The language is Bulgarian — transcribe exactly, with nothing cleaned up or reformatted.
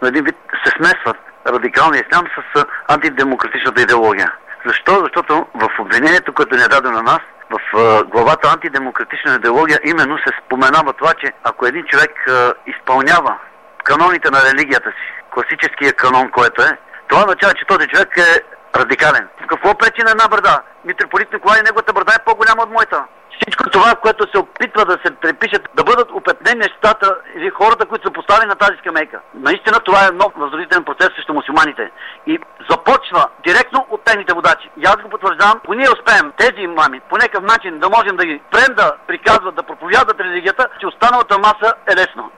на един вид се смесват радикалния ислям с антидемократичната идеология. Защо? Защото в обвинението, което ни е дадено на нас, в главата антидемократична идеология именно се споменава това, че ако един човек изпълнява каноните на религията си, класическия канон, който е, това означава, че този човек е радикален. Какво пречи на една брада? Митрополит Николай, неговата брада е по-голяма от моята. Всичко това, което се опитва да се препишат, да бъдат опетнени нещата или хората, които са поставени на тази скамейка. Наистина това е нов възродителен процес срещу мюсюлманите. И започва директно от техните водачи. И аз го потвърждавам, ако ние успеем тези имами по някакъв начин да можем да ги спрем да приказват, да проповядат религията, че останалата маса е лесно.